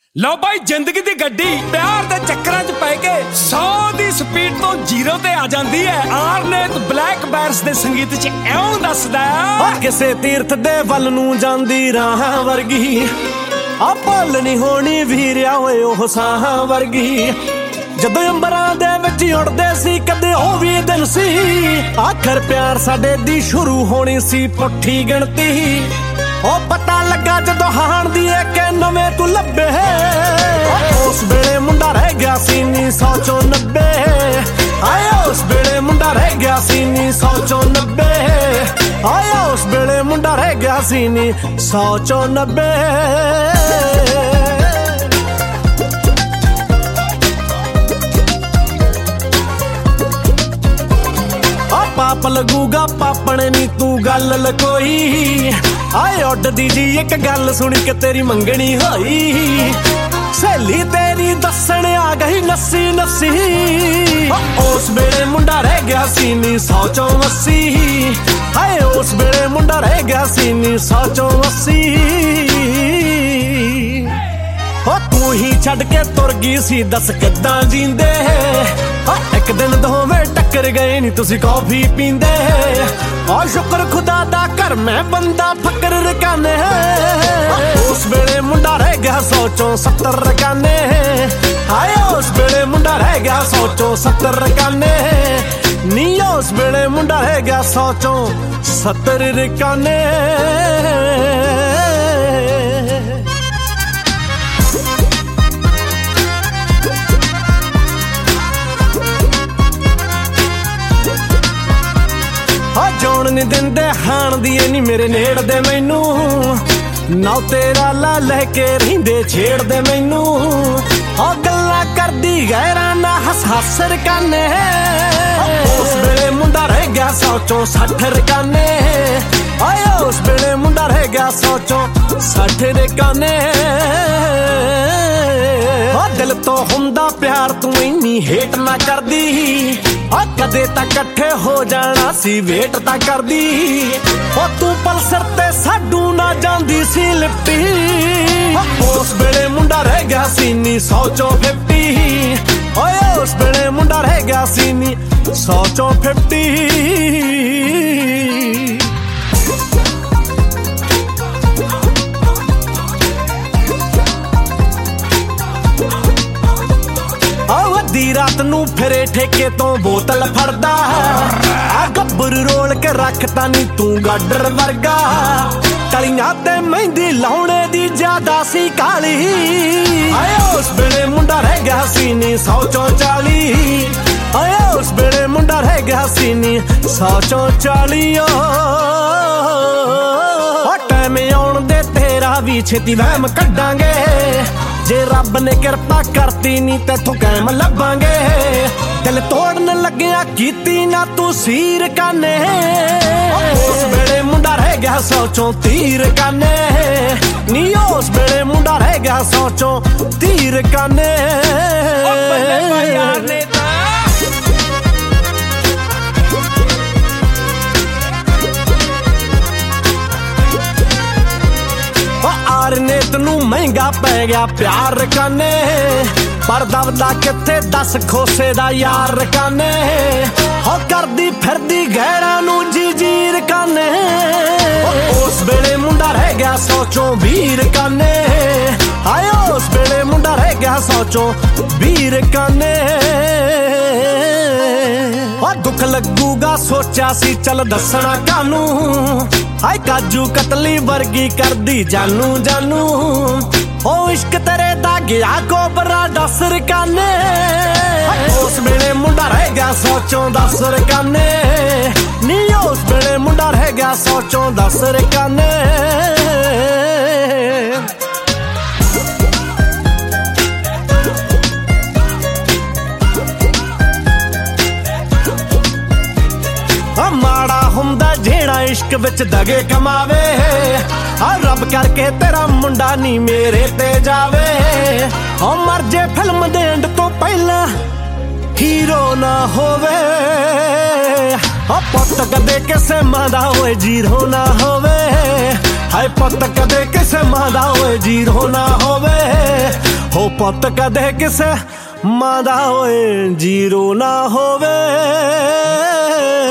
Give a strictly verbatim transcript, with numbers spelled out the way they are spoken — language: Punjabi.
ਲਓ ਬਾਈ ਜ਼ਿੰਦਗੀ ਦੀ ਗੱਡੀ ਪਿਆਰ ਦੇ ਚੱਕਰਾਂ 'ਚ ਪੈ ਕੇ ਸੌ ਦੀ ਸਪੀਡ ਤੋਂ ਜ਼ੀਰੋ ਤੇ ਆ ਜਾਂਦੀ ਹੈ। ਆਰਨੇਤ ਬਲੈਕ ਬੈਰਸ ਦੇ ਸੰਗੀਤ 'ਚ ਇਉਂ ਦੱਸਦਾ ਕਿਸੇ ਤੀਰਥ ਦੇ ਵੱਲ ਨੂੰ ਜਾਂਦੀ ਰਾਹਾਂ ਵਰਗੀ ਆ ਭੁੱਲ ਨਹੀਂ ਹੋਣੀ ਵੀਰਿਆ ਓਏ ਉਹ ਸਾਹਾਂ ਵਰਗੀ। ਜਦੋਂ ਅੰਬਰਾਂ ਦੇ ਵਿੱਚ ਉੜਦੇ ਸੀ ਕਦੇ ਉਹ ਵੀ ਦਿਨ ਸੀ ਆਖਰ ਪਿਆਰ ਸਾਡੇ ਦੀ ਸ਼ੁਰੂ ਹੋਣੀ ਸੀ ਪੁੱਠੀ ਗਿਣਤੀ। ਉਹ ਪਤਾ ਲੱਗਾ ਜਦੋਂ ਹਾਣ ਦੀ ਇੱਕ ਨਵੇਂ ਤੂੰ ਲੱਭੇ ਉਸ ਵੇਲੇ ਮੁੰਡਾ ਰਹਿ ਗਿਆ ਸੀ ਨੀ ਸੌ ਚੋਂ ਨੱਬੇ। ਆਏ ਉਸ ਵੇਲੇ ਮੁੰਡਾ ਰਹਿ ਗਿਆ ਸੀ ਨੀ ਸੌ ਚੋਂ ਨੱਬੇ। ਆਏ ਉਸ ਵੇਲੇ ਮੁੰਡਾ ਰਹਿ ਗਿਆ ਸੀ ਨੀ ਸੌ ਚੋਂ ਨੱਬੇ। ਪਾਪ ਲੱਗੂਗਾ ਪਾਪਣ ਨੀ ਤੂੰ ਗੱਲ ਲਕੋਈ। ਆਏ ਉੱਡਦੀ ਜੀ ਇੱਕ ਗੱਲ ਸੁਣੀ ਕਿ ਤੇਰੀ ਮੰਗਣੀ ਹੋਈ। ਸਹੇਲੀ ਤੇਰੀ ਦੱਸਣ ਆ ਗਈ ਨੱਸੀ ਨੱਸੀ ਉਸ ਵੇਲੇ ਮੁੰਡਾ ਰਹਿ ਗਿਆ ਸੀ ਨੀ ਸੌ ਚੋਂ ਅੱਸੀ। ਹਾਏ ਉਸ ਵੇਲੇ ਮੁੰਡਾ ਰਹਿ ਗਿਆ ਸੀ ਨੀ ਸੌ ਚੋਂ ਅੱਸੀ। ਹੋ ਤੂੰ ਹੀ ਛੱਡ ਕੇ ਤੁਰ ਗਈ ਸੀ ਦੱਸ ਕਿੱਦਾਂ ਜੀਂਦੇ। ਇੱਕ ਦਿਨ ਦੋਵੇਂ ਟੱਕਰ ਗਏ ਨੀ ਤੁਸੀਂ ਕੌਫੀ ਪੀਂਦੇ। ਆ ਸ਼ੁਕਰ ਖੁਦਾ ਦਾ ਕਰ ਮੈਂ ਬੰਦਾ ਫਕਰ ਰਕਾਨੇ। ਉਸ ਵੇਲੇ ਮੁੰਡਾ ਰਹਿ ਗਿਆ ਸੌ ਚੋਂ ਸੱਤਰ ਰਕਾਨੇ। ਹਾਏ ਉਸ ਵੇਲੇ ਮੁੰਡਾ ਰਹਿ ਗਿਆ ਸੌ ਚੋਂ ਸੱਤਰ ਰਕਾਨੇ। ਨੀ ਉਸ ਵੇਲੇ ਮੁੰਡਾ ਰਹਿ ਗਿਆ ਸੌ ਚੋਂ ਸੱਤਰ ਰਕਾਨੇ। ਜੋਣ ਨੀ ਦਿੰਦੇ ਹਾਣ ਦੀ ਨੀ ਮੇਰੇ ਨੇੜਦੇ ਮੈਨੂੰ ਨਾ ਤੇਰਾ ਲਾ ਲੈ ਕੇ ਰਹਿੰਦੇ ਛੇੜਦੇ ਮੈਨੂੰ। ਉਹ ਗੱਲਾਂ ਕਰਦੀ ਗੈਰਾਂ ਨਾ ਹੱਸ ਹੱਸ ਰਕਾਨੇ। ਉਸ ਵੇਲੇ ਮੁੰਡਾ ਰਹਿ ਗਿਆ ਸੌ ਚੋਂ ਸੱਠ ਰਕਾਨੇ। ਆਏ ਉਸ ਵੇਲੇ ਮੁੰਡਾ ਰਹਿ ਗਿਆ ਸੌ ਚੋਂ ਸੱਠ ਰਕਾਨੇ। ਦਿਲ ਤੋਂ ਹੁੰਦਾ ਪਿਆਰ ਤੂੰ ਇੰਨੀ ਹੇਟ ਨਾ ਕਰਦੀ। ਆ ਕਦੇ ਤਾਂ ਇਕੱਠੇ ਹੋ ਜਾਣਾ ਸੀ ਵੇਟ ਤਾਂ ਕਰਦੀ। ਉਹ ਤੂੰ ਪਲਸਰ ਤੇ ਸਾਡੂ ਨਾ ਜਾਂਦੀ ਸੀ ਲਿਪਟੀ। ਉਸ ਵੇਲੇ ਮੁੰਡਾ ਰਹਿ ਗਿਆ ਸੀ ਨੀ ਸੌ ਚੋਂ ਫਿਫਟੀ। ਓਏ ਉਸ ਵੇਲੇ ਮੁੰਡਾ ਰਹਿ ਗਿਆ ਸੀ ਨੀ ਸੌ ਚੋਂ ਫਿਫਟੀ। ਅੱਧੀ ਰਾਤ ਨੂੰ ਫਿਰੇ ਠੇਕੇ ਤੋਂ ਬੋਤਲ ਫੜਦਾ। ਆ ਗੱਬਰ ਰੋਲ ਕੇ ਰੱਖਤਾ ਨੀ ਤੂੰ ਗਾਡਰ ਵਰਗਾ। ਕਲੀਆਂ ਤੇ ਮਹਿੰਦੀ ਲਾਉਣੇ ਦੀ ਜ਼ਿਆਦਾ ਸੀ ਕਾਲੀ। ਆਏ ਉਸ ਵੇਲੇ ਮੁੰਡਾ ਰਹਿ ਗਿਆ ਸੀ ਨੀ ਸੌ ਚੋਂ ਚਾਲੀ। ਆਏ ਉਸ ਵੇਲੇ ਮੁੰਡਾ ਰਹਿ ਗਿਆ ਸੀ ਨੀ ਸੌ ਚੋਂ ਚਾਲੀ। ਓ ਟਾਈਮ ਆਉਣ ਦੇ ਤੇਰਾ ਵੀ ਛੇਤੀ ਵਹਿਮ ਕੱਢਾਂਗੇ। ਜੇ ਰੱਬ ਨੇ ਕਿਰਪਾ ਕਰਤੀ ਨੀ ਤੈਥੋਂ ਕਾਇਮ ਲੱਭਾਂਗੇ। ਦਿਲ ਤੋੜਨ ਲੱਗਿਆ ਕੀਤੀ ਨਾ ਤੂੰ ਸੀਰ ਕਾਨੇ। ਉਸ ਵੇਲੇ ਮੁੰਡਾ ਰਹਿ ਗਿਆ ਸੌ ਚੋਂ ਤੀਰ ਕਾਨੇ। ਨੀ ਉਸ ਵੇਲੇ ਮੁੰਡਾ ਰਹਿ ਗਿਆ ਸੌ ਚੋਂ ਤੀਰ ਕਾਨੇ। ਆਰਨੇਤ ਨੂੰ ਮਹਿੰਗਾ ਪੈ ਗਿਆ ਪਿਆਰ ਰਕਾਨੇ। ਪਰ ਦਬਦਾ ਕਿੱਥੇ ਦੱਸ ਖੋਸੇ ਦਾ ਯਾਰ ਰਕਾਨੇ। ਹੋ ਕਰਦੀ ਫਿਰਦੀ ਗਹਿਰਾਂ ਨੂੰ ਜੀ ਜੀ ਰਕਾਨੇ। ਉਸ ਵੇਲੇ ਮੁੰਡਾ ਰਹਿ ਗਿਆ ਸੌ ਚੋਂ ਵੀਹ ਰਕਾਨੇ। ਹਾਏ ਉਸ ਵੇਲੇ ਮੁੰਡਾ ਰਹਿ ਗਿਆ ਸੌ ਚੋਂ ਵੀਹ ਰਕਾਨੇ। ਉਹ ਦੁੱਖ ਲੱਗੂਗਾ ਸੋਚਿਆ ਸੀ ਚੱਲ ਦੱਸਣਾ ਕਾਨੂੰ। ਹਾਏ ਕਾਜੂ ਕਤਲੀ ਵਰਗੀ ਕਰਦੀ ਜਾਨੂ ਜਾਨੂ। ਉਹ ਇਸ਼ਕ ਤੇਰੇ ਦਾ ਗਿਆ ਕੋਬਰਾ ਦਸ ਰਕਾਨੇ। ਉਸ ਵੇਲੇ ਮੁੰਡਾ ਰਹਿ ਗਿਆ ਸੌ ਚੋਂ ਦਸ ਰਕਾਨੇ। ਨੀ ਉਸ ਵੇਲੇ ਮੁੰਡਾ ਰਹਿ ਗਿਆ ਸੌ ਚੋਂ ਦਸ ਰਕਾਨੇ। ਮਾੜਾ ਹੁੰਦਾ ਜਿਹੜਾ ਇਸ਼ਕ ਵਿੱਚ ਦਗੇ ਕਮਾਵੇ। ਆ ਰੱਬ ਕਰਕੇ ਤੇਰਾ ਮੁੰਡਾ ਨੀ ਮੇਰੇ ਤੇ ਜਾਵੇ। ਹੋ ਮਰ ਜੇ ਫਿਲਮ ਦੇ ਐਂਡ ਤੋਂ ਪਹਿਲਾਂ ਹੀਰੋ ਨਾ ਹੋਵੇ। ਹੋ ਪੁੱਤ ਕਦੇ ਕਿਸੇ ਮਾਂ ਦਾ ਹੋਏ ਜੀਰੋ ਨਾ ਹੋਵੇ। ਹਾਏ ਪੁੱਤ ਕਦੇ ਕਿਸੇ ਮਾਂ ਦਾ ਹੋਏ ਜੀਰੋ ਨਾ ਹੋਵੇ। हो पुत कदे किसे मां दा होए जीरो ना होवे।